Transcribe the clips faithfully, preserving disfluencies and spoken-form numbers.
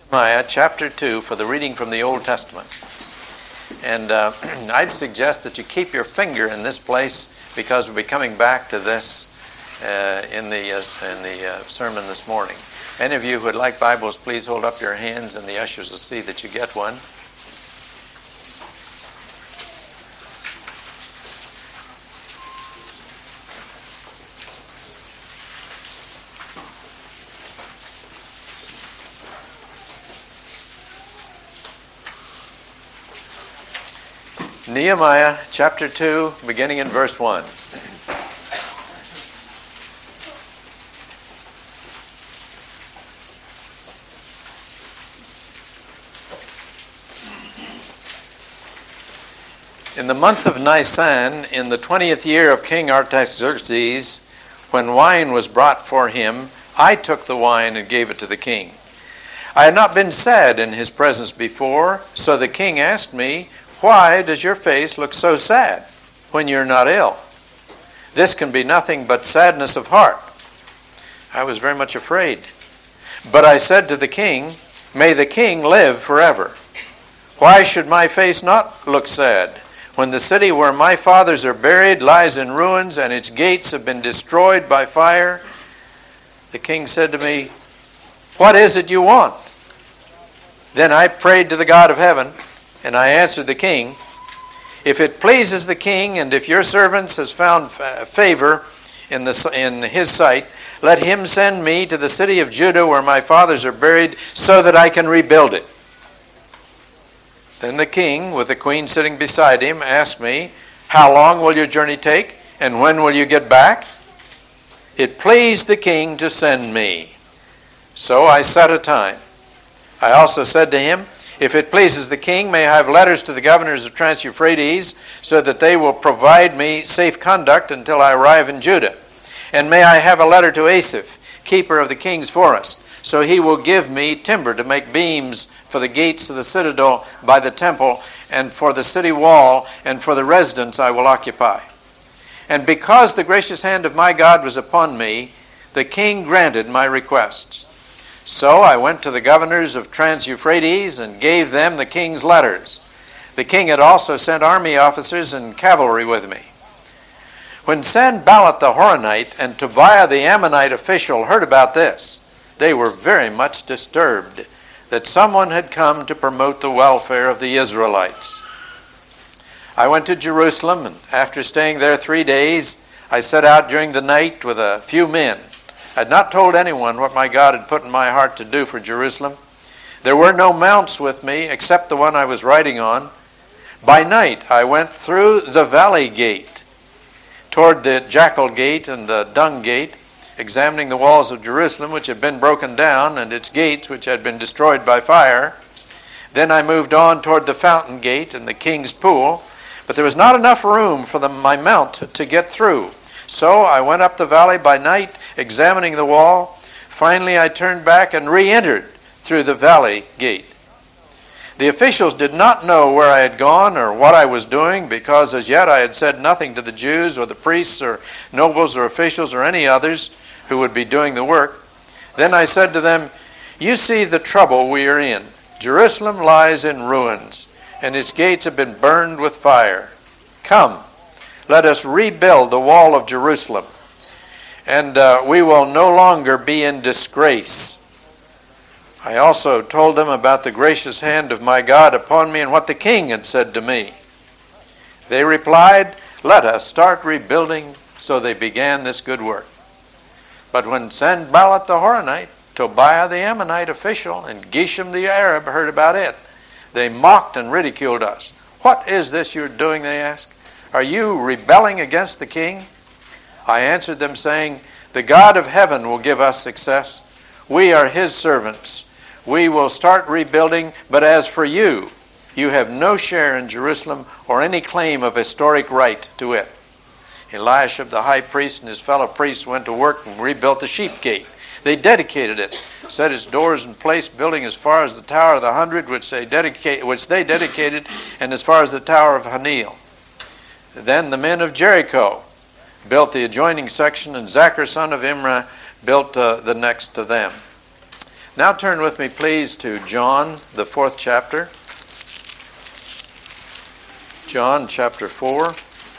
Nehemiah chapter two for the reading from the Old Testament. And uh, I'd suggest that you keep your finger in this place because we'll be coming back to this uh, in the, uh, in the uh, sermon this morning. Any of you who would like Bibles, please hold up your hands and the ushers will see that you get one. Nehemiah chapter two, beginning in verse one. In the month of Nisan, in the twentieth year of King Artaxerxes, when wine was brought for him, I took the wine and gave it to the king. I had not been sad in his presence before, so the king asked me, "Why does your face look so sad when you're not ill? This can be nothing but sadness of heart." I was very much afraid. But I said to the king, "May the king live forever. Why should my face not look sad when the city where my fathers are buried lies in ruins and its gates have been destroyed by fire?" The king said to me, "What is it you want?" Then I prayed to the God of heaven, and I answered the king, "If it pleases the king, and if your servants has found favor in the in his sight, let him send me to the city of Judah where my fathers are buried, so that I can rebuild it." Then the king, with the queen sitting beside him, asked me, "How long will your journey take, and when will you get back?" It pleased the king to send me. So I set a time. I also said to him, "If it pleases the king, may I have letters to the governors of Trans-Euphrates, so that they will provide me safe conduct until I arrive in Judah. And may I have a letter to Asaph, keeper of the king's forest, so he will give me timber to make beams for the gates of the citadel by the temple, and for the city wall, and for the residence I will occupy." And because the gracious hand of my God was upon me, the king granted my requests. So I went to the governors of Trans-Euphrates and gave them the king's letters. The king had also sent army officers and cavalry with me. When Sanballat the Horonite and Tobiah the Ammonite official heard about this, they were very much disturbed that someone had come to promote the welfare of the Israelites. I went to Jerusalem, and after staying there three days, I set out during the night with a few men. I had not told anyone what my God had put in my heart to do for Jerusalem. There were no mounts with me except the one I was riding on. By night I went through the valley gate toward the jackal gate and the dung gate, examining the walls of Jerusalem which had been broken down and its gates which had been destroyed by fire. Then I moved on toward the fountain gate and the king's pool, but there was not enough room for the, my mount to get through. So I went up the valley by night, examining the wall. Finally, I turned back and re-entered through the valley gate. The officials did not know where I had gone or what I was doing, because as yet I had said nothing to the Jews or the priests or nobles or officials or any others who would be doing the work. Then I said to them, "You see the trouble we are in. Jerusalem lies in ruins, and its gates have been burned with fire. Come, let us rebuild the wall of Jerusalem, and uh, we will no longer be in disgrace." I also told them about the gracious hand of my God upon me and what the king had said to me. They replied, "Let us start rebuilding." So they began this good work. But when Sanballat the Horonite, Tobiah the Ammonite official, and Geshem the Arab heard about it, they mocked and ridiculed us. "What is this you're doing?" they asked. "Are you rebelling against the king?" I answered them saying, "The God of heaven will give us success. We are his servants. We will start rebuilding, but as for you, you have no share in Jerusalem or any claim of historic right to it." Eliashib the high priest and his fellow priests went to work and rebuilt the sheep gate. They dedicated it, set its doors in place, building as far as the Tower of the Hundred, which they, dedicate, which they dedicated, and as far as the Tower of Hanil. Then the men of Jericho built the adjoining section, and Zachar son of Imrah built uh, the next to them. Now turn with me, please, to John, the fourth chapter. John chapter four.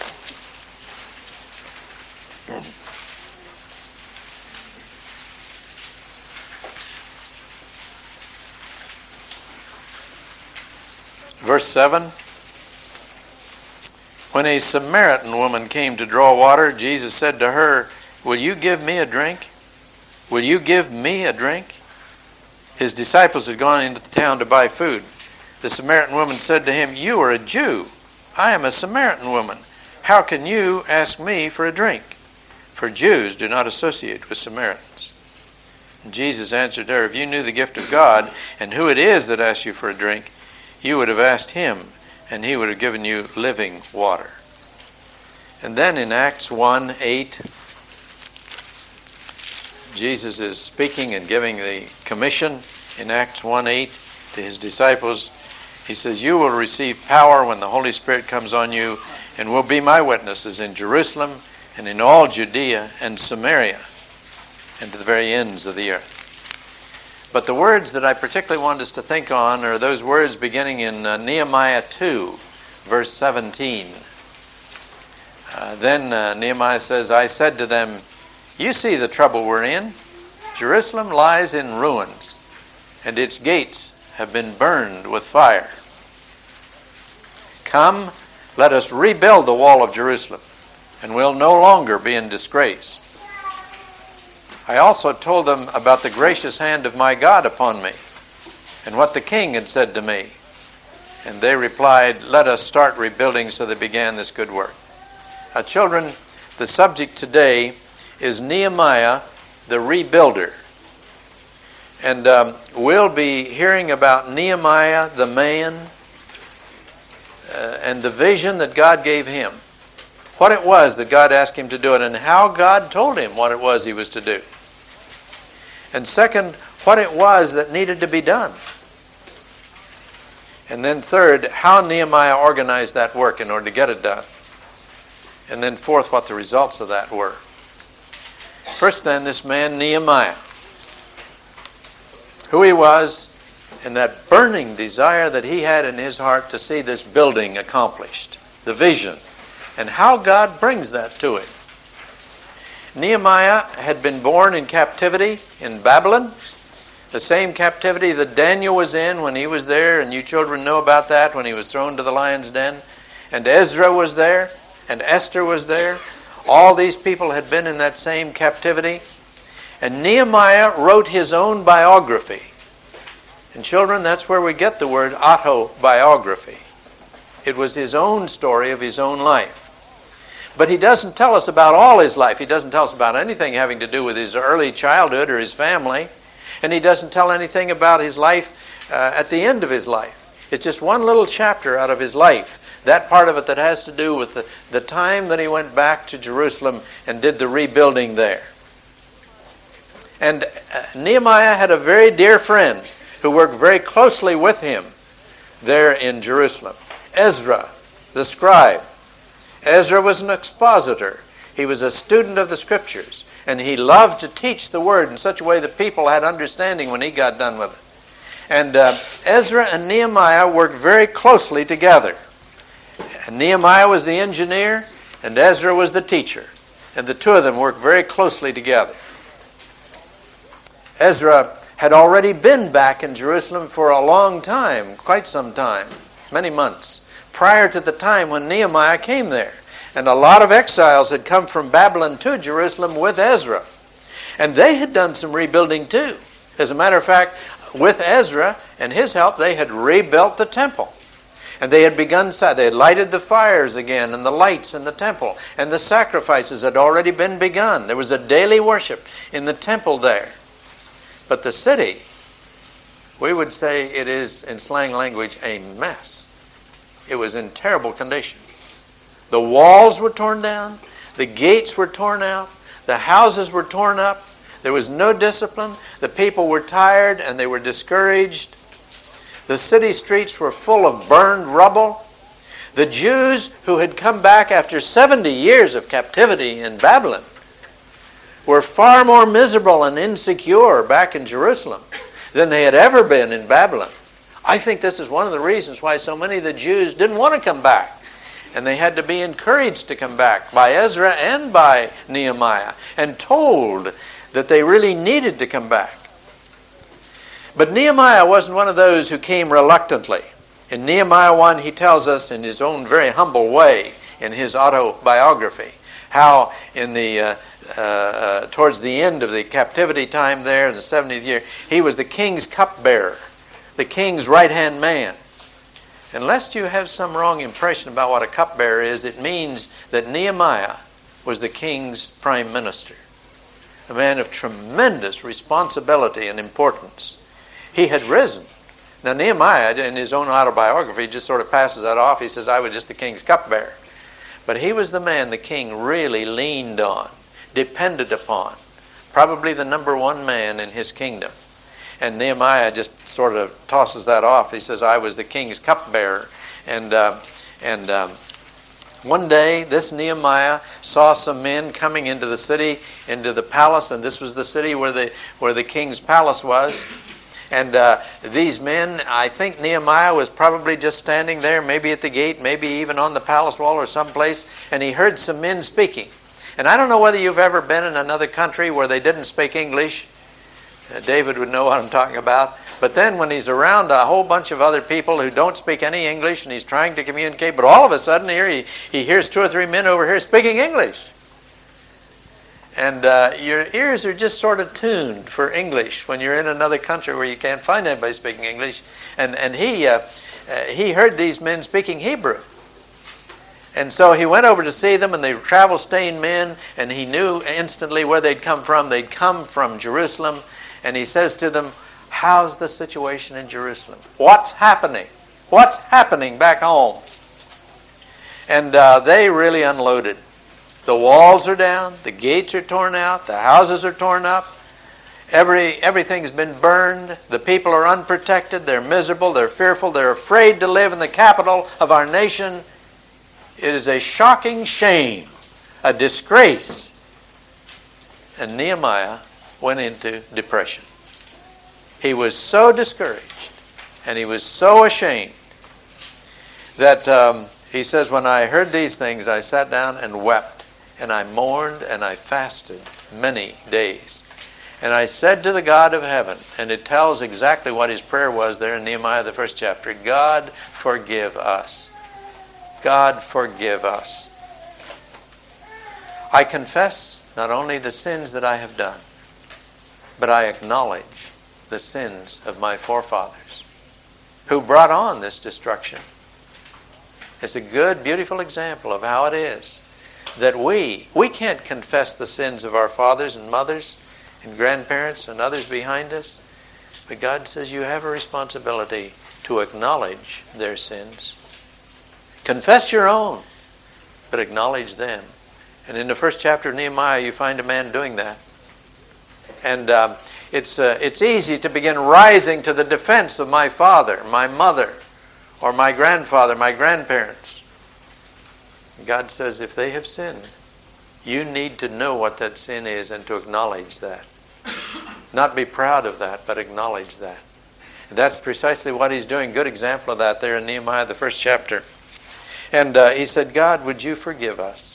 Verse seven. When a Samaritan woman came to draw water, Jesus said to her, "Will you give me a drink? Will you give me a drink?" His disciples had gone into the town to buy food. The Samaritan woman said to him, "You are a Jew. I am a Samaritan woman. How can you ask me for a drink?" For Jews do not associate with Samaritans. And Jesus answered her, "If you knew the gift of God and who it is that asks you for a drink, you would have asked him, and he would have given you living water." And then in Acts one eight, Jesus is speaking and giving the commission in Acts one eight to his disciples. He says, "You will receive power when the Holy Spirit comes on you, and will be my witnesses in Jerusalem and in all Judea and Samaria and to the very ends of the earth." But the words that I particularly want us to think on are those words beginning in uh, Nehemiah two, verse seventeen. Uh, then uh, Nehemiah says, "I said to them, you see the trouble we're in. Jerusalem lies in ruins, and its gates have been burned with fire. Come, let us rebuild the wall of Jerusalem, and we'll no longer be in disgrace." I also told them about the gracious hand of my God upon me, and what the king had said to me. And they replied, "Let us start rebuilding." So they began this good work. Now, children, the subject today is Nehemiah the rebuilder. And um, we'll be hearing about Nehemiah the man uh, and the vision that God gave him. What it was that God asked him to do it, and how God told him what it was he was to do. And second, what it was that needed to be done. And then third, how Nehemiah organized that work in order to get it done. And then fourth, what the results of that were. First then, this man Nehemiah. Who he was, and that burning desire that he had in his heart to see this building accomplished. The vision. And how God brings that to him. Nehemiah had been born in captivity in Babylon. The same captivity that Daniel was in when he was there, and you children know about that, when he was thrown to the lion's den. And Ezra was there, and Esther was there. All these people had been in that same captivity. And Nehemiah wrote his own biography. And children, that's where we get the word autobiography. It was his own story of his own life. But he doesn't tell us about all his life. He doesn't tell us about anything having to do with his early childhood or his family. And he doesn't tell anything about his life uh, at the end of his life. It's just one little chapter out of his life. That part of it that has to do with the, the time that he went back to Jerusalem and did the rebuilding there. And uh, Nehemiah had a very dear friend who worked very closely with him there in Jerusalem. Ezra, the scribe. Ezra was an expositor. He was a student of the Scriptures. And he loved to teach the Word in such a way that people had understanding when he got done with it. And uh, Ezra and Nehemiah worked very closely together. And Nehemiah was the engineer, and Ezra was the teacher. And the two of them worked very closely together. Ezra had already been back in Jerusalem for a long time, quite some time, many months, prior to the time when Nehemiah came there. And a lot of exiles had come from Babylon to Jerusalem with Ezra. And they had done some rebuilding too. As a matter of fact, with Ezra and his help, they had rebuilt the temple. And they had begun, they had lighted the fires again and the lights in the temple. And the sacrifices had already been begun. There was a daily worship in the temple there. But the city, we would say it is, in slang language, a mess. It was in terrible condition. The walls were torn down. The gates were torn out. The houses were torn up. There was no discipline. The people were tired and they were discouraged. The city streets were full of burned rubble. The Jews who had come back after seventy years of captivity in Babylon were far more miserable and insecure back in Jerusalem than they had ever been in Babylon. I think this is one of the reasons why so many of the Jews didn't want to come back. And they had to be encouraged to come back by Ezra and by Nehemiah and told that they really needed to come back. But Nehemiah wasn't one of those who came reluctantly. In Nehemiah one, he tells us in his own very humble way, in his autobiography, how in the uh, uh, uh, towards the end of the captivity time there in the seventieth year, he was the king's cupbearer, the king's right-hand man. And lest you have some wrong impression about what a cupbearer is, it means that Nehemiah was the king's prime minister, a man of tremendous responsibility and importance. He had risen. Now Nehemiah, in his own autobiography, just sort of passes that off. He says, I was just the king's cupbearer. But he was the man the king really leaned on, depended upon, probably the number one man in his kingdom. And Nehemiah just sort of tosses that off. He says, I was the king's cupbearer. And, uh, and um, one day, this Nehemiah saw some men coming into the city, into the palace, and this was the city where the, where the king's palace was. And uh, these men, I think Nehemiah was probably just standing there, maybe at the gate, maybe even on the palace wall or someplace, and he heard some men speaking. And I don't know whether you've ever been in another country where they didn't speak English. Uh, David would know what I'm talking about. But then when he's around a whole bunch of other people who don't speak any English and he's trying to communicate, but all of a sudden here he, he hears two or three men over here speaking English. And uh, your ears are just sort of tuned for English when you're in another country where you can't find anybody speaking English. And, and he, uh, uh, he heard these men speaking Hebrew. And so he went over to see them, and they were travel-stained men, and he knew instantly where they'd come from. They'd come from Jerusalem. And he says to them, how's the situation in Jerusalem? What's happening? What's happening back home? And uh, they really unloaded. The walls are down, the gates are torn out, the houses are torn up, Every everything's been burned, the people are unprotected, they're miserable, they're fearful, they're afraid to live in the capital of our nation. It is a shocking shame, a disgrace. And Nehemiah went into depression. He was so discouraged and he was so ashamed that um, he says, when I heard these things, I sat down and wept. And I mourned and I fasted many days. And I said to the God of heaven, and it tells exactly what his prayer was there in Nehemiah, the first chapter, God, forgive us. God, forgive us. I confess not only the sins that I have done, but I acknowledge the sins of my forefathers who brought on this destruction. It's a good, beautiful example of how it is that we, we can't confess the sins of our fathers and mothers and grandparents and others behind us. But God says you have a responsibility to acknowledge their sins. Confess your own, but acknowledge them. And in the first chapter of Nehemiah, you find a man doing that. And um, it's, uh, it's easy to begin rising to the defense of my father, my mother, or my grandfather, my grandparents. God says if they have sinned, you need to know what that sin is and to acknowledge that. Not be proud of that, but acknowledge that. And that's precisely what he's doing. Good example of that there in Nehemiah, the first chapter. And uh, he said, God, would you forgive us?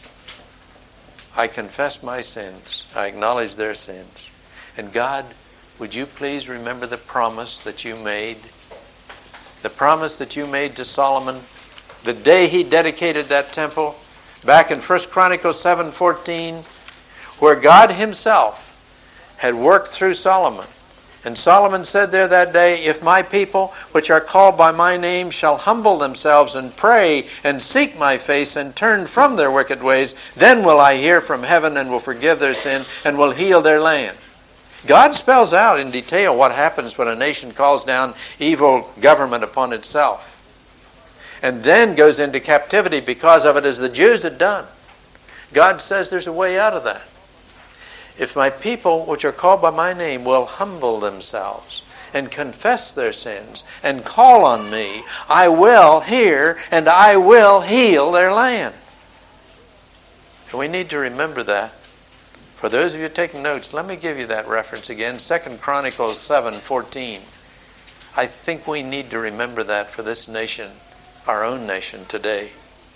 I confess my sins. I acknowledge their sins. And God, would you please remember the promise that you made? The promise that you made to Solomon the day he dedicated that temple, back in First Chronicles seven fourteen, where God himself had worked through Solomon. And Solomon said there that day, if my people, which are called by my name, shall humble themselves and pray and seek my face and turn from their wicked ways, then will I hear from heaven and will forgive their sin and will heal their land. God spells out in detail what happens when a nation calls down evil government upon itself, and then goes into captivity because of it, as the Jews had done. God says there's a way out of that. If my people, which are called by my name, will humble themselves and confess their sins and call on me, I will hear and I will heal their land. And we need to remember that For those of you taking notes, let me give you that reference again. Second Chronicles seven fourteen. I think we need to remember that for this nation, our own nation today.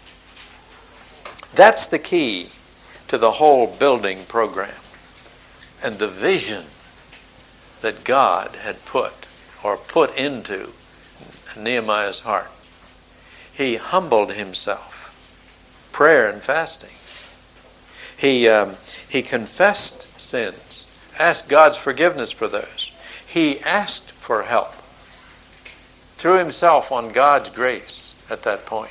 That's the key to the whole building program and the vision that God had put or put into Nehemiah's heart. He humbled himself, prayer and fasting. He, um, he confessed sins, asked God's forgiveness for those. He asked for help, threw himself on God's grace at that point.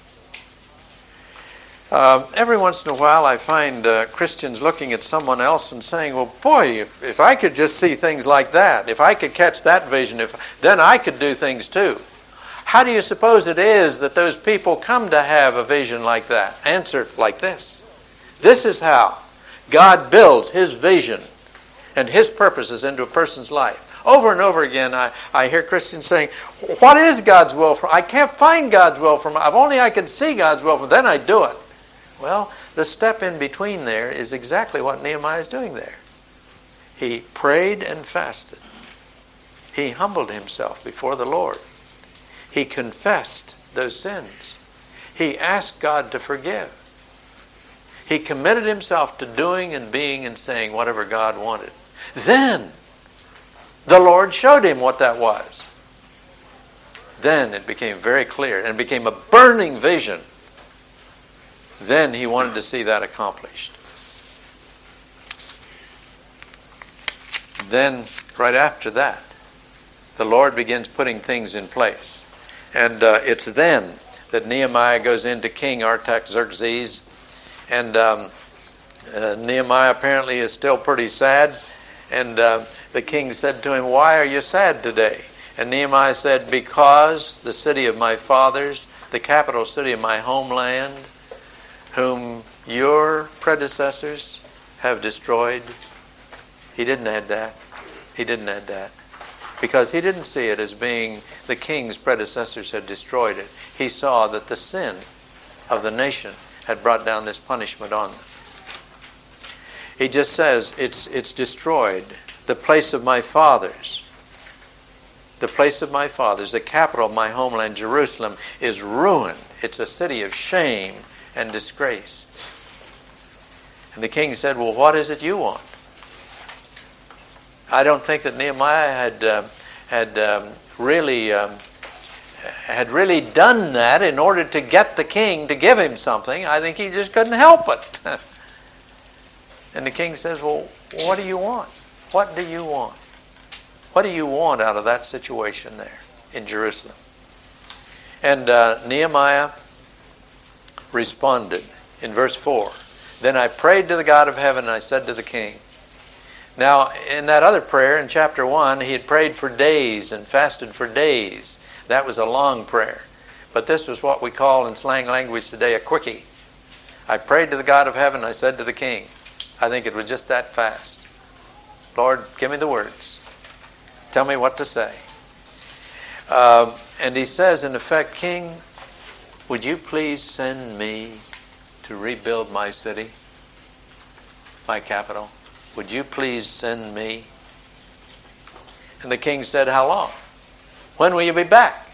Um, every once in a while I find uh, Christians looking at someone else and saying, well, boy, if, if I could just see things like that, if I could catch that vision, if then I could do things too. How do you suppose it is that those people come to have a vision like that? Answer like this. This is how God builds His vision and His purposes into a person's life. Over and over again, I, I hear Christians saying, what is God's will for? I can't find God's will for me. If only I could see God's will for me, then I'd do it. Well, the step in between there is exactly what Nehemiah is doing there. He prayed and fasted. He humbled himself before the Lord. He confessed those sins. He asked God to forgive. He committed himself to doing and being and saying whatever God wanted. Then the Lord showed him what that was. Then it became very clear and it became a burning vision. Then he wanted to see that accomplished. Then, right after that, the Lord begins putting things in place. And uh, it's then that Nehemiah goes into King Artaxerxes. And um, uh, Nehemiah apparently is still pretty sad. And uh, the king said to him, why are you sad today? And Nehemiah said, because the city of my fathers, the capital city of my homeland, whom your predecessors have destroyed. He didn't add that. He didn't add that. Because he didn't see it as being the king's predecessors had destroyed it. He saw that the sin of the nation had brought down this punishment on them. He just says, it's, it's destroyed. The place of my fathers, the place of my fathers, the capital of my homeland, Jerusalem, is ruined. It's a city of shame and disgrace. And the king said, well, what is it you want? I don't think that Nehemiah had uh, had um, really um, had really done that in order to get the king to give him something. I think he just couldn't help it. And the king says, well, what do you want? What do you want? What do you want out of that situation there in Jerusalem? And uh, Nehemiah responded in verse four. Then I prayed to the God of heaven, and I said to the king. Now, in that other prayer in chapter one, he had prayed for days and fasted for days. That was a long prayer. But this was what we call in slang language today a quickie. I prayed to the God of heaven, I said to the king. I think it was just that fast. Lord, give me the words. Tell me what to say. Um, and he says, in effect, King, would you please send me to rebuild my city, my capital? Would you please send me? And the king said, how long? When will you be back?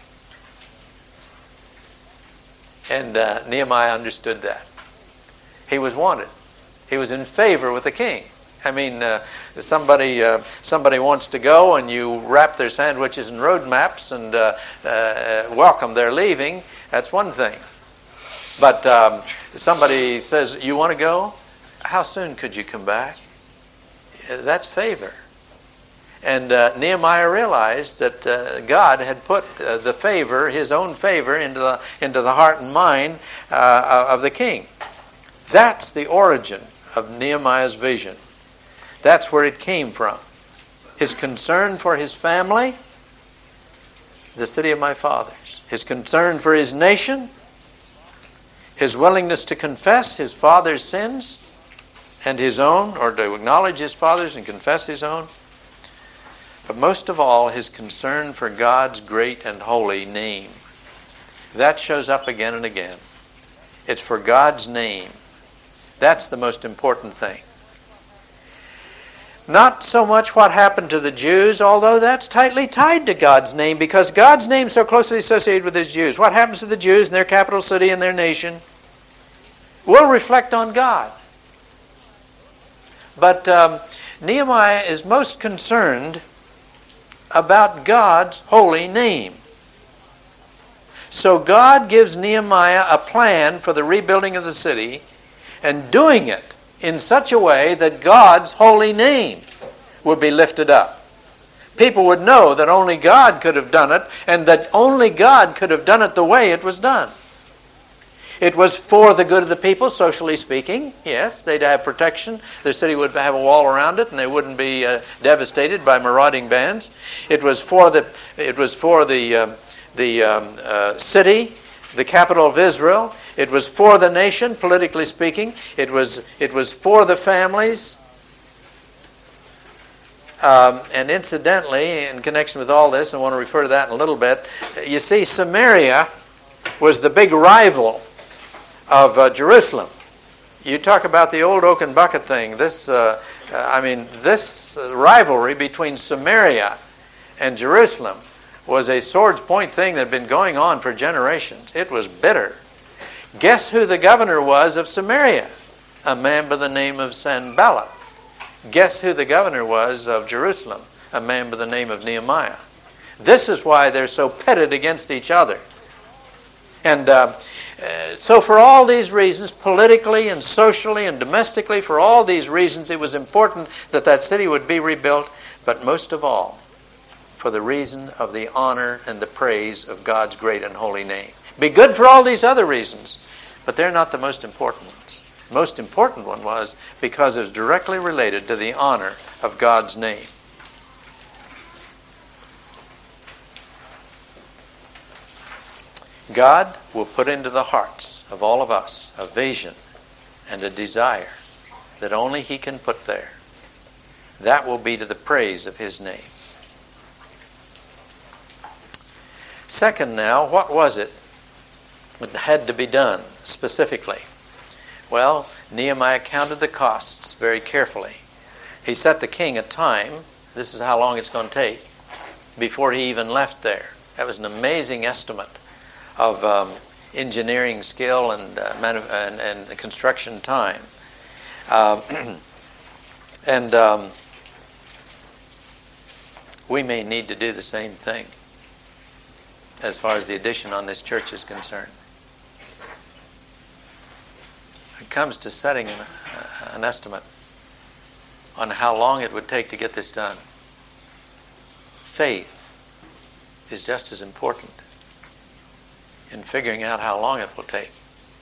And uh, Nehemiah understood that. He was wanted. He was in favor with the king. I mean, uh, somebody uh, somebody wants to go and you wrap their sandwiches in road maps and uh, uh, welcome their leaving. That's one thing. But um, somebody says, you want to go? How soon could you come back? That's favor. And uh, Nehemiah realized that uh, God had put uh, the favor, his own favor, into the into the heart and mind uh, of the king. That's the origin of Nehemiah's vision. That's where it came from. His concern for his family, the city of my fathers. His concern for his nation, his willingness to confess his father's sins and his own, or to acknowledge his father's and confess his own. But most of all, his concern for God's great and holy name. That shows up again and again. It's for God's name. That's the most important thing. Not so much what happened to the Jews, although that's tightly tied to God's name, because God's name is so closely associated with His Jews. What happens to the Jews in their capital city and their nation will reflect on God. But um, Nehemiah is most concerned about God's holy name. So God gives Nehemiah a plan for the rebuilding of the city, and doing it in such a way that God's holy name would be lifted up. People would know that only God could have done it, and that only God could have done it the way it was done. It was for the good of the people, socially speaking. Yes, they'd have protection. Their city would have a wall around it, and they wouldn't be uh, devastated by marauding bands. It was for the it was for the um, the um, uh, city, the capital of Israel. It was for the nation, politically speaking. It was it was for the families. Um, and incidentally, in connection with all this, I want to refer to that in a little bit. You see, Samaria was the big rival of uh, Jerusalem. You talk about the old oak and bucket thing. This, uh, uh, I mean, this uh, rivalry between Samaria and Jerusalem was a sword's point thing that had been going on for generations. It was bitter. Guess who the governor was of Samaria? A man by the name of Sanballat. Guess who the governor was of Jerusalem? A man by the name of Nehemiah. This is why they're so pitted against each other. And uh, uh, so for all these reasons, politically and socially and domestically, for all these reasons, it was important that that city would be rebuilt, but most of all, for the reason of the honor and the praise of God's great and holy name. Be good for all these other reasons, but they're not the most important ones. The most important one was because it was directly related to the honor of God's name. God will put into the hearts of all of us a vision and a desire that only He can put there. That will be to the praise of His name. Second now, what was it that had to be done specifically? Well, Nehemiah counted the costs very carefully. He set the king a time. This is how long it's going to take before he even left there. That was an amazing estimate of um, engineering skill and, uh, manu- and, and construction time. Um, and um, we may need to do the same thing as far as the addition on this church is concerned. It comes to setting an, uh, an estimate on how long it would take to get this done. Faith is just as important in figuring out how long it will take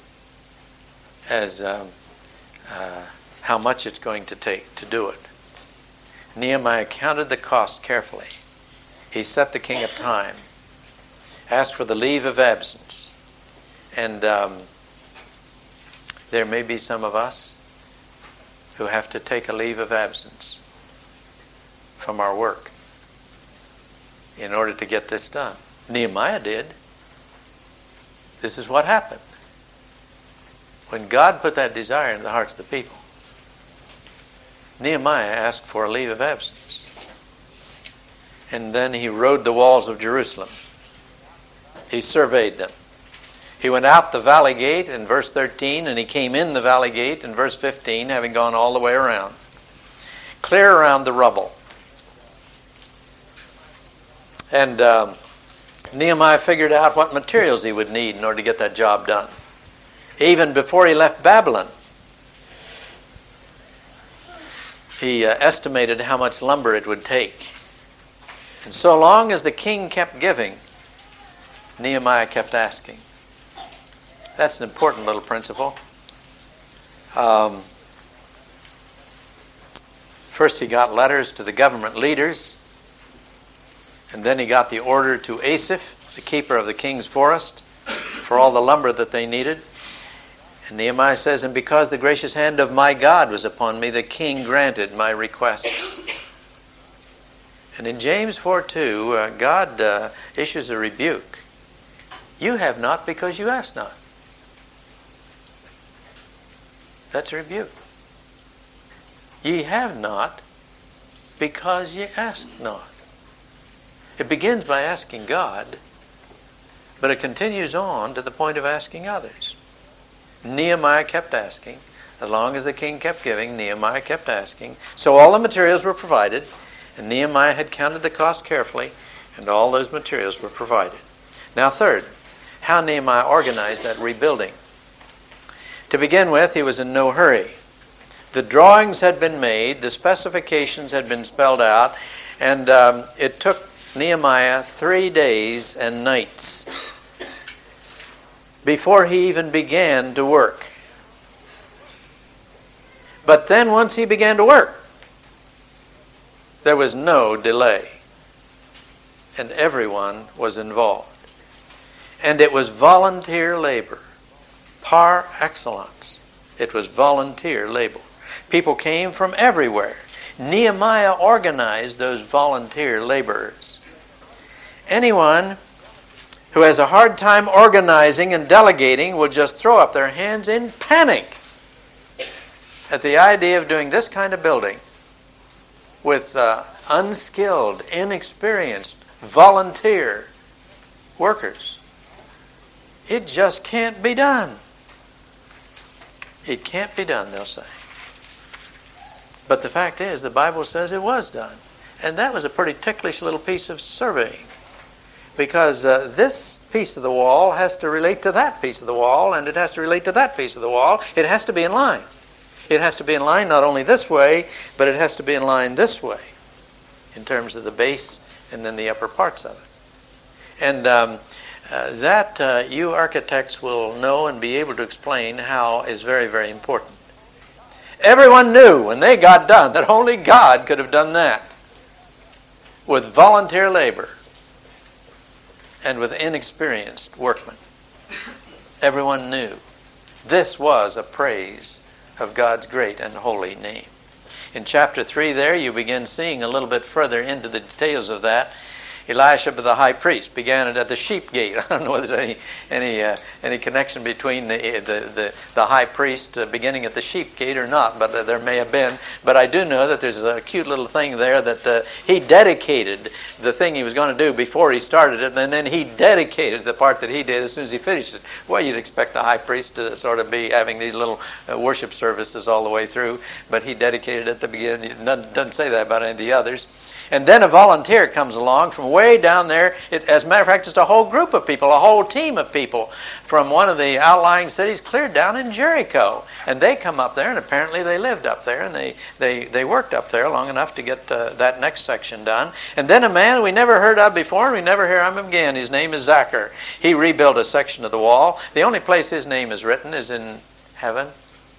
as um, uh, how much it's going to take to do it. Nehemiah counted the cost carefully. He set the king a time, asked for the leave of absence, and um, there may be some of us who have to take a leave of absence from our work in order to get this done. Nehemiah did. This is what happened. When God put that desire into the hearts of the people, Nehemiah asked for a leave of absence. And then he rode the walls of Jerusalem. He surveyed them. He went out the valley gate in verse thirteen, and he came in the valley gate in verse fifteen, having gone all the way around. Clear around the rubble. And um, Nehemiah figured out what materials he would need in order to get that job done. Even before he left Babylon, he uh, estimated how much lumber it would take. And so long as the king kept giving, Nehemiah kept asking. That's an important little principle. Um, first he got letters to the government leaders, and then he got the order to Asaph, the keeper of the king's forest, for all the lumber that they needed. And Nehemiah says, and because the gracious hand of my God was upon me, the king granted my requests. And in James four two, uh, God uh, issues a rebuke. You have not because you ask not. That's a rebuke. Ye have not because ye ask not. It begins by asking God, but it continues on to the point of asking others. Nehemiah kept asking. As long as the king kept giving, Nehemiah kept asking. So all the materials were provided, and Nehemiah had counted the cost carefully, and all those materials were provided. Now third, how Nehemiah organized that rebuilding. To begin with, he was in no hurry. The drawings had been made, the specifications had been spelled out, and um, it took Nehemiah three days and nights before he even began to work. But then once he began to work, there was no delay. And everyone was involved. And it was volunteer labor. Par excellence. It was volunteer labor. People came from everywhere. Nehemiah organized those volunteer laborers. Anyone who has a hard time organizing and delegating will just throw up their hands in panic at the idea of doing this kind of building with uh, unskilled, inexperienced, volunteer workers. It just can't be done. It can't be done, they'll say. But the fact is, the Bible says it was done. And that was a pretty ticklish little piece of surveying. Because uh, this piece of the wall has to relate to that piece of the wall, and it has to relate to that piece of the wall. It has to be in line. It has to be in line not only this way, but it has to be in line this way in terms of the base and then the upper parts of it. And um, uh, that uh, you architects will know and be able to explain how is very, very important. Everyone knew when they got done that only God could have done that with volunteer labor and with inexperienced workmen. Everyone knew this was a praise of God's great and holy name. In chapter three there, you begin seeing a little bit further into the details of that. Elisha, the high priest, began it at the sheep gate. I don't know whether there's any any uh, any connection between the the the, the high priest uh, beginning at the sheep gate or not, but uh, there may have been. But I do know that there's a cute little thing there that uh, he dedicated the thing he was going to do before he started it, and then he dedicated the part that he did as soon as he finished it. Well, you'd expect the high priest to sort of be having these little uh, worship services all the way through, but he dedicated at the beginning. It doesn't, doesn't say that about any of the others. And then a volunteer comes along from way down there. It, as a matter of fact, it's a whole group of people, a whole team of people from one of the outlying cities clear down in Jericho. And they come up there, and apparently they lived up there, and they, they, they worked up there long enough to get uh, that next section done. And then a man we never heard of before, and we never hear of him again. His name is Zachar. He rebuilt a section of the wall. The only place his name is written is in heaven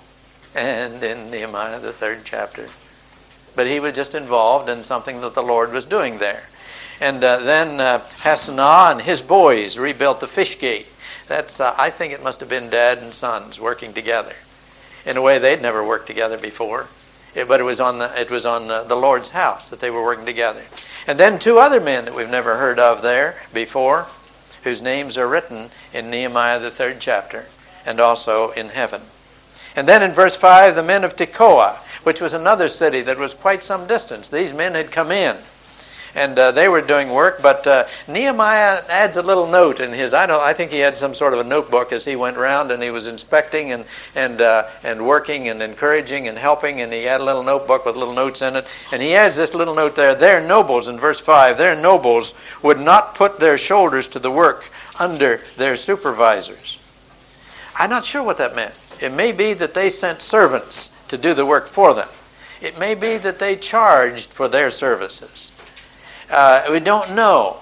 and in Nehemiah, the third chapter. But he was just involved in something that the Lord was doing there. And uh, then uh, Hassanah and his boys rebuilt the fish gate. That's uh, I think it must have been dad and sons working together. In a way they'd never worked together before. It, but it was on the it was on the, the Lord's house that they were working together. And then two other men that we've never heard of there before, whose names are written in Nehemiah the third chapter and also in heaven. And then in verse five, the men of Tekoa, which was another city that was quite some distance. These men had come in, and uh, they were doing work, but uh, Nehemiah adds a little note in his, I don't, I think he had some sort of a notebook as he went around, and he was inspecting and and uh, and working and encouraging and helping, and he had a little notebook with little notes in it, and he adds this little note there, their nobles, in verse five, their nobles would not put their shoulders to the work under their supervisors. I'm not sure what that meant. It may be that they sent servants to do the work for them. It may be that they charged for their services. Uh, we don't know.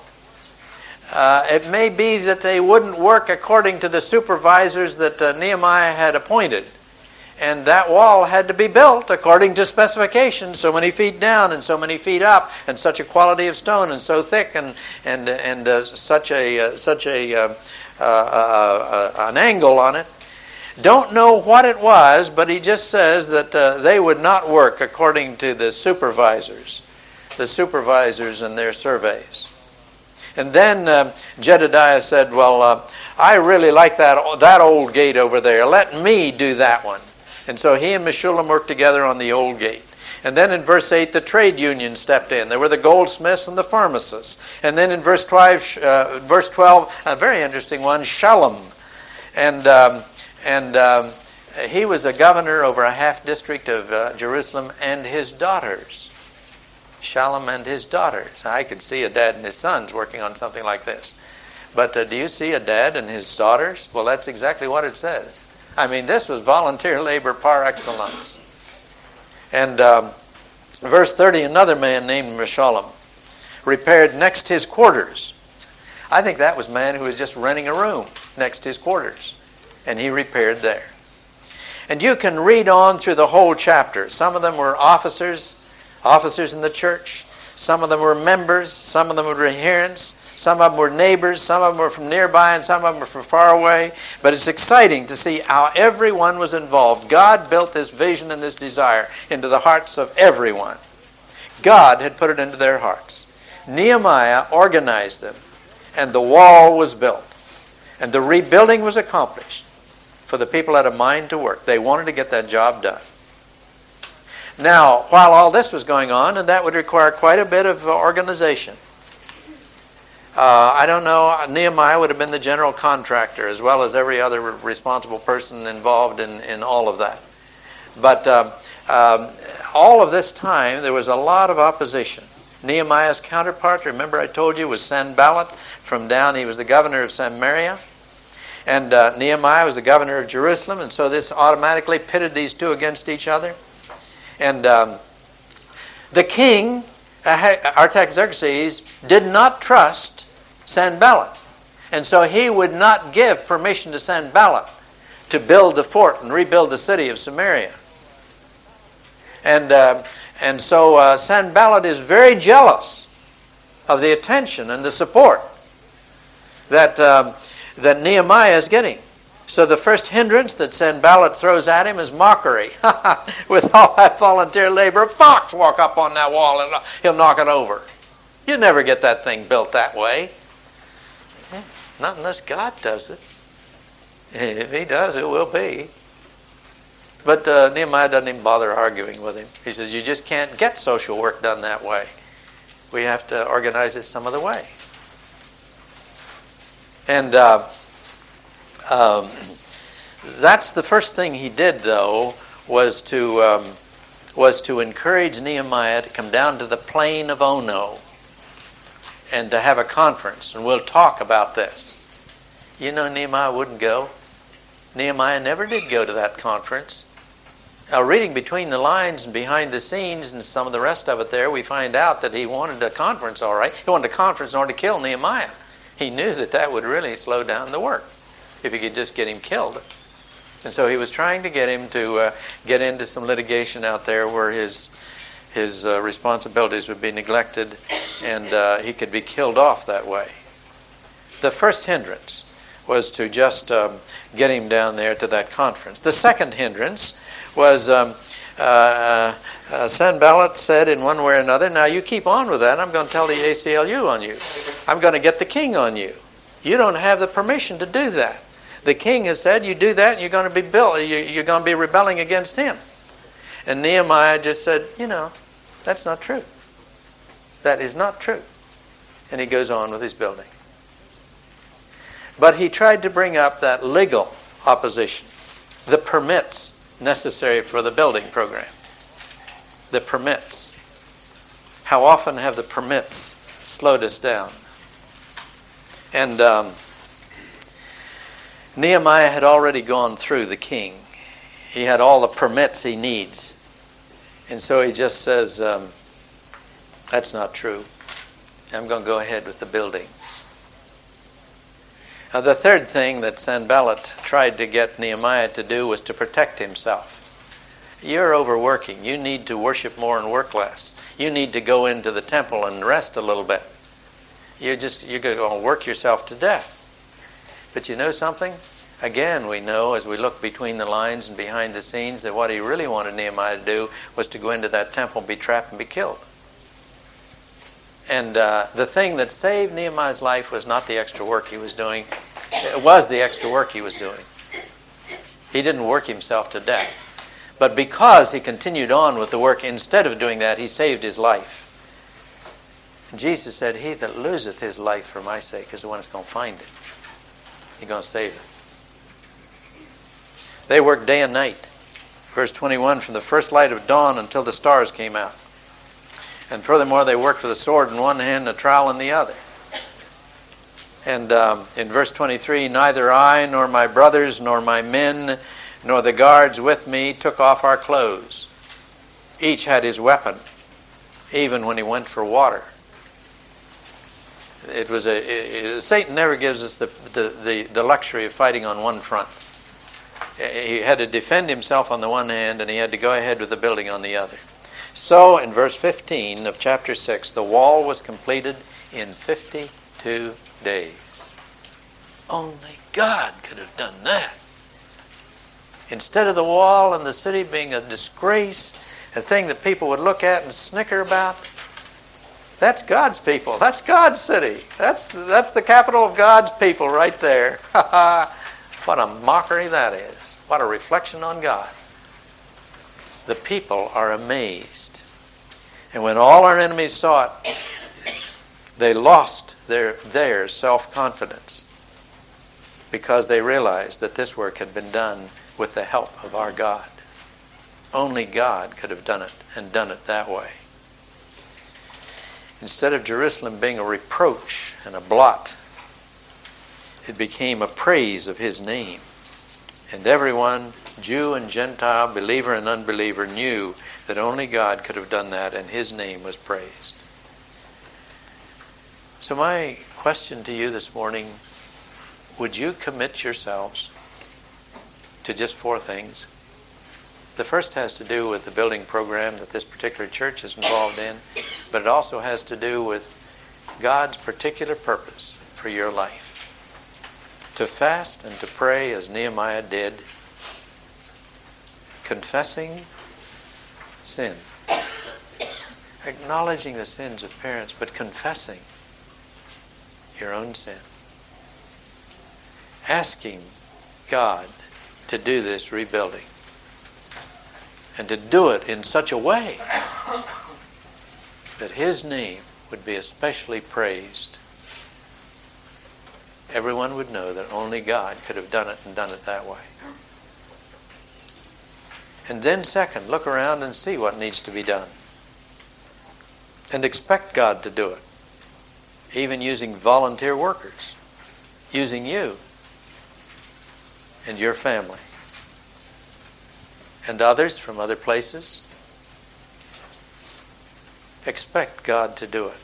Uh, it may be that they wouldn't work according to the supervisors that uh, Nehemiah had appointed. And that wall had to be built according to specifications, so many feet down and so many feet up, and such a quality of stone and so thick and and and uh, such a uh, such a uh, uh, uh, uh, an angle on it. Don't know what it was, but he just says that uh, they would not work according to the supervisors, the supervisors and their surveys. And then uh, Jedediah said, well, uh, I really like that, that old gate over there. Let me do that one. And so he and Meshullam worked together on the old gate. And then in verse eight, the trade union stepped in. There were the goldsmiths and the pharmacists. And then in verse twelve, uh, verse twelve, a very interesting one, Shallum. And um, and um, he was a governor over a half district of uh, Jerusalem, and his daughters. Shallum and his daughters. I could see a dad and his sons working on something like this. But uh, do you see a dad and his daughters? Well, that's exactly what it says. I mean, this was volunteer labor par excellence. And um, verse thirty, another man named Meshullam repaired next his quarters. I think that was a man who was just renting a room next his quarters. And he repaired there. And you can read on through the whole chapter. Some of them were officers, officers in the church. Some of them were members. Some of them were adherents. Some of them were neighbors. Some of them were from nearby, and some of them were from far away. But it's exciting to see how everyone was involved. God built this vision and this desire into the hearts of everyone. God had put it into their hearts. Nehemiah organized them, and the wall was built. And the rebuilding was accomplished. For the people had a mind to work. They wanted to get that job done. Now, while all this was going on, and that would require quite a bit of organization, Uh, I don't know, Nehemiah would have been the general contractor as well as every other responsible person involved in, in all of that. But um, um, all of this time, there was a lot of opposition. Nehemiah's counterpart, remember I told you, was Sanballat from down, he was the governor of Samaria. And uh, Nehemiah was the governor of Jerusalem, and so this automatically pitted these two against each other. And um, the king, Artaxerxes, did not trust Sanballat. And so he would not give permission to Sanballat to build the fort and rebuild the city of Samaria. And uh, and so uh, Sanballat is very jealous of the attention and the support that um, that Nehemiah is getting. So the first hindrance that Sanballat throws at him is mockery. With all that volunteer labor, a fox walk up on that wall and he'll knock it over. You never get that thing built that way. Not unless God does it. If he does, it will be. But uh, Nehemiah doesn't even bother arguing with him. He says, you just can't get social work done that way. We have to organize it some other way. And uh, um, that's the first thing he did, though, was to um, was to encourage Nehemiah to come down to the plain of Ono and to have a conference, and we'll talk about this. You know, Nehemiah wouldn't go. Nehemiah never did go to that conference. Now, reading between the lines and behind the scenes and some of the rest of it there, we find out that he wanted a conference, all right. He wanted a conference in order to kill Nehemiah. He knew that that would really slow down the work if he could just get him killed. And so he was trying to get him to uh, get into some litigation out there where his his uh, responsibilities would be neglected and uh, he could be killed off that way. The first hindrance was to just um, get him down there to that conference. The second hindrance was um, uh, uh, Sanballat said in one way or another, now you keep on with that, I'm going to tell the A C L U on you. I'm going to get the king on you. You don't have the permission to do that. The king has said you do that and you're going to be built, you're going to be rebelling against him. And Nehemiah just said, you know, that's not true. That is not true. And he goes on with his building. But he tried to bring up that legal opposition, the permits necessary for the building program. The permits. How often have the permits slowed us down? And um, Nehemiah had already gone through the king. He had all the permits he needs. And so he just says, um, that's not true. I'm going to go ahead with the building. Now, the third thing that Sanballat tried to get Nehemiah to do was to protect himself. You're overworking. You need to worship more and work less. You need to go into the temple and rest a little bit. You're just you're going to work yourself to death. But you know something? Again, we know as we look between the lines and behind the scenes that what he really wanted Nehemiah to do was to go into that temple and be trapped and be killed. And uh, the thing that saved Nehemiah's life was not the extra work he was doing. It was the extra work he was doing. He didn't work himself to death. But because he continued on with the work, instead of doing that, he saved his life. And Jesus said, he that loseth his life for my sake is the one that's going to find it. He's going to save it. They worked day and night. Verse twenty-one, from the first light of dawn until the stars came out. And furthermore, they worked with a sword in one hand and a trowel in the other. And um, in verse twenty-three, neither I nor my brothers nor my men nor the guards with me took off our clothes. Each had his weapon, even when he went for water. It was a it, it, Satan never gives us the, the, the, the luxury of fighting on one front. He had to defend himself on the one hand, and he had to go ahead with the building on the other. So, in verse fifteen of chapter six, the wall was completed in fifty-two days. Only God could have done that. Instead of the wall and the city being a disgrace, a thing that people would look at and snicker about, that's God's people. That's God's city. That's, that's the capital of God's people right there. What a mockery that is. What a reflection on God. The people are amazed. And when all our enemies saw it, they lost their, their self-confidence because they realized that this work had been done with the help of our God. Only God could have done it, and done it that way. Instead of Jerusalem being a reproach and a blot, it became a praise of his name. And everyone, Jew and Gentile, believer and unbeliever, knew that only God could have done that, and his name was praised. So my question to you this morning, would you commit yourselves to just four things? The first has to do with the building program that this particular church is involved in, but it also has to do with God's particular purpose for your life. To fast and to pray as Nehemiah did, confessing sin, acknowledging the sins of parents, but confessing your own sin. Asking God to do this rebuilding. And to do it in such a way that his name would be especially praised. Everyone would know that only God could have done it, and done it that way. And then second, look around and see what needs to be done. And expect God to do it. Even using volunteer workers. Using you and your family. And others from other places. Expect God to do it.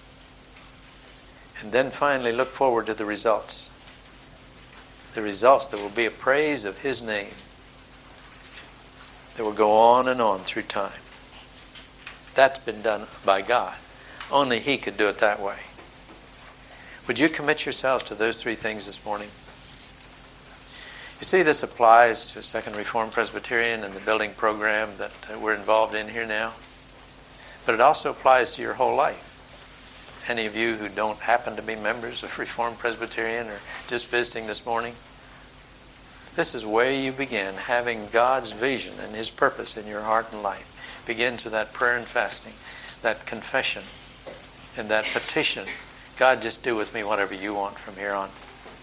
And then finally look forward to the results. The results that will be a praise of his name. That will go on and on through time. That's been done by God. Only he could do it that way. Would you commit yourselves to those three things this morning? You see, this applies to Second Reformed Presbyterian and the building program that we're involved in here now. But it also applies to your whole life. Any of you who don't happen to be members of Reformed Presbyterian or just visiting this morning, this is where you begin having God's vision and his purpose in your heart and life. Begins with that prayer and fasting, that confession, and that petition. God, just do with me whatever you want from here on.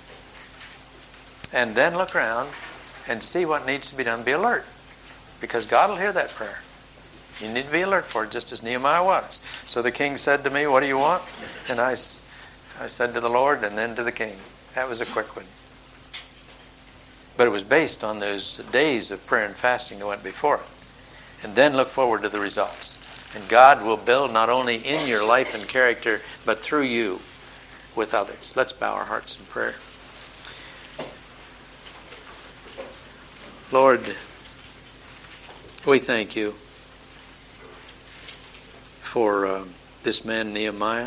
And then look around and see what needs to be done. Be alert, because God will hear that prayer. You need to be alert for it, just as Nehemiah was. So the king said to me, what do you want? And I, I said to the Lord and then to the king. That was a quick one. But it was based on those days of prayer and fasting that went before it. And then look forward to the results. And God will build not only in your life and character, but through you with others. Let's bow our hearts in prayer. Lord, we thank you for uh, this man Nehemiah,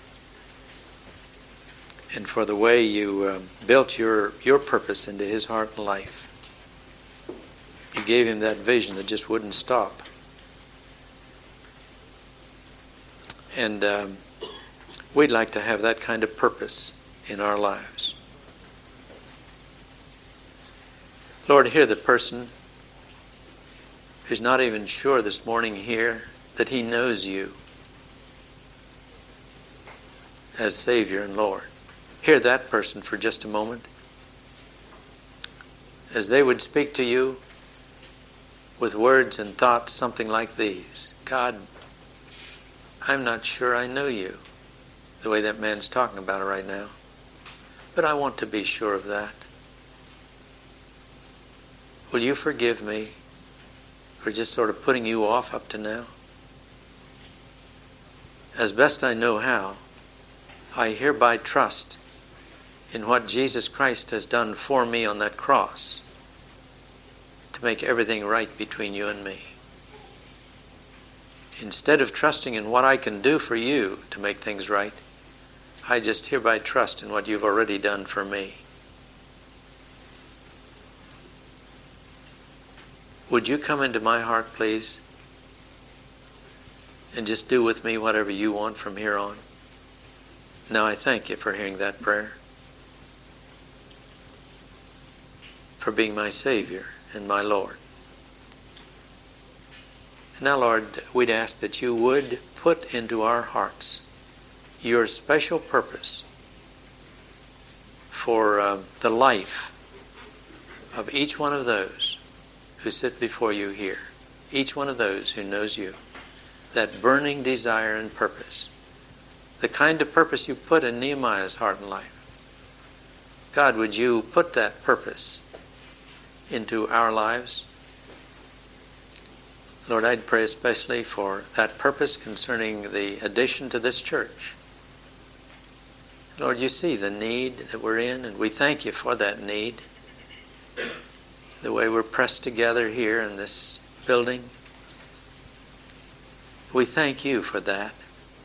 and for the way you uh, built your, your purpose into his heart and life. You gave him that vision that just wouldn't stop. And um, we'd like to have that kind of purpose in our lives. Lord, hear the person who's not even sure this morning here that he knows you as Savior and Lord. Hear that person for just a moment. As they would speak to you with words and thoughts something like these. God, I'm not sure I know you, the way that man's talking about it right now. But I want to be sure of that. Will you forgive me for just sort of putting you off up to now? As best I know how, I hereby trust in what Jesus Christ has done for me on that cross to make everything right between you and me. Instead of trusting in what I can do for you to make things right, I just hereby trust in what you've already done for me. Would you come into my heart, please, and just do with me whatever you want from here on? Now I thank you for hearing that prayer, for being my Savior and my Lord. Now, Lord, we'd ask that you would put into our hearts your special purpose for uh, the life of each one of those who sit before you here, each one of those who knows you, that burning desire and purpose, the kind of purpose you put in Nehemiah's heart and life. God, would you put that purpose into our lives? Lord, I'd pray especially for that purpose concerning the addition to this church. Lord, you see the need that we're in, and we thank you for that need. The way we're pressed together here in this building. We thank you for that.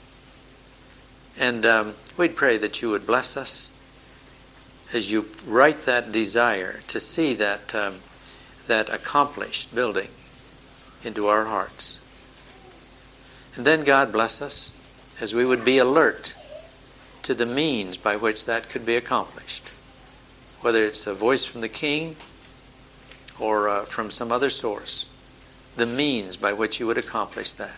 And um, we'd pray that you would bless us as you write that desire to see that, um, that accomplished building into our hearts. And then, God, bless us as we would be alert to the means by which that could be accomplished. Whether it's a voice from the King or uh, from some other source, the means by which you would accomplish that.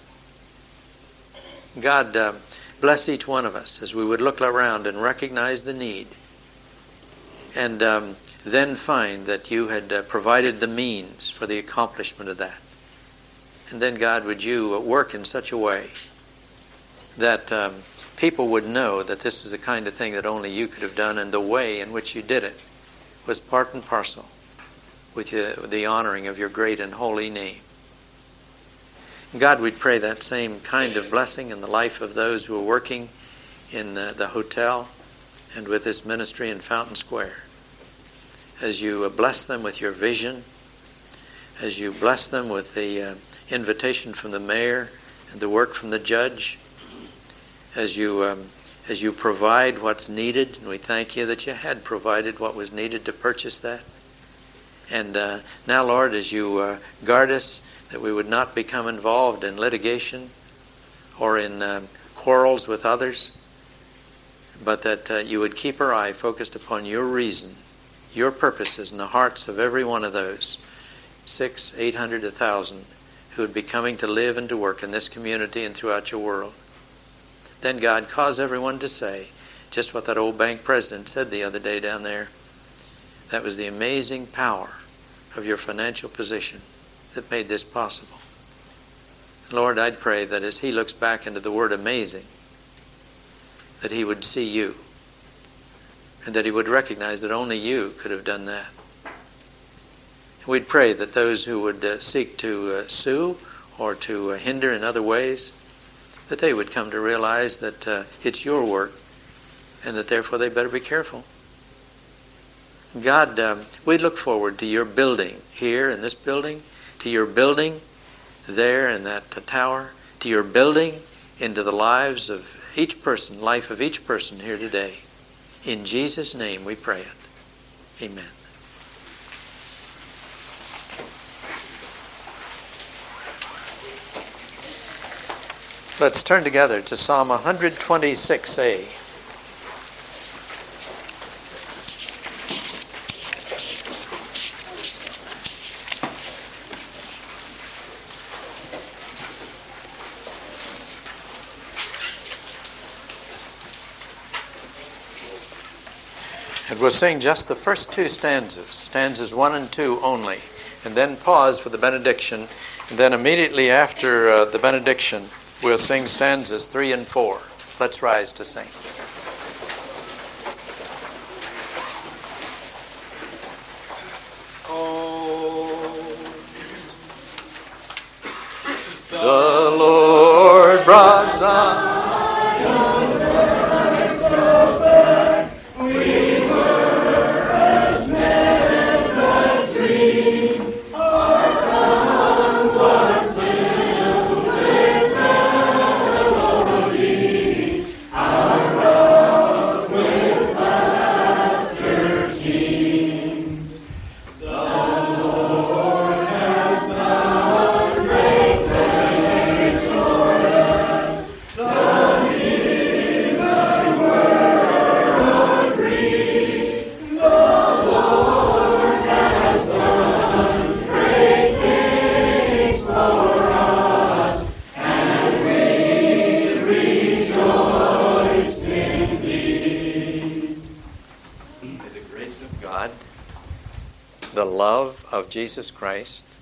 God, uh, bless each one of us as we would look around and recognize the need, and um, then find that you had uh, provided the means for the accomplishment of that. And then, God, would you work in such a way that um, people would know that this was the kind of thing that only you could have done, and the way in which you did it was part and parcel with you, the honoring of your great and holy name. God, we'd pray that same kind of blessing in the life of those who are working in uh, the hotel and with this ministry in Fountain Square. As you uh, bless them with your vision, as you bless them with the uh, invitation from the mayor and the work from the judge, as you um, as you provide what's needed, and we thank you that you had provided what was needed to purchase that. And uh, now, Lord, as you uh, guard us, that we would not become involved in litigation or in uh, quarrels with others, but that uh, you would keep our eye focused upon your reason, your purposes in the hearts of every one of those six, eight hundred, a thousand who would be coming to live and to work in this community and throughout your world. Then, God, cause everyone to say just what that old bank president said the other day down there. That was the amazing power of your financial position that made this possible. Lord, I'd pray that as he looks back into the word amazing, that he would see you, and that he would recognize that only you could have done that. We'd pray that those who would uh, seek to uh, sue or to uh, hinder in other ways, that they would come to realize that uh, it's your work, and that therefore they better be careful. God, um, we look forward to your building here in this building, to your building there in that uh, tower, to your building into the lives of each person, life of each person here today. In Jesus' name we pray it. Amen. Let's turn together to Psalm one twenty-six A. And we'll sing just the first two stanzas, stanzas one and two only, and then pause for the benediction. And then immediately after uh, the benediction, we'll sing stanzas three and four. Let's rise to sing. The Lord brought Zion. The love of Jesus Christ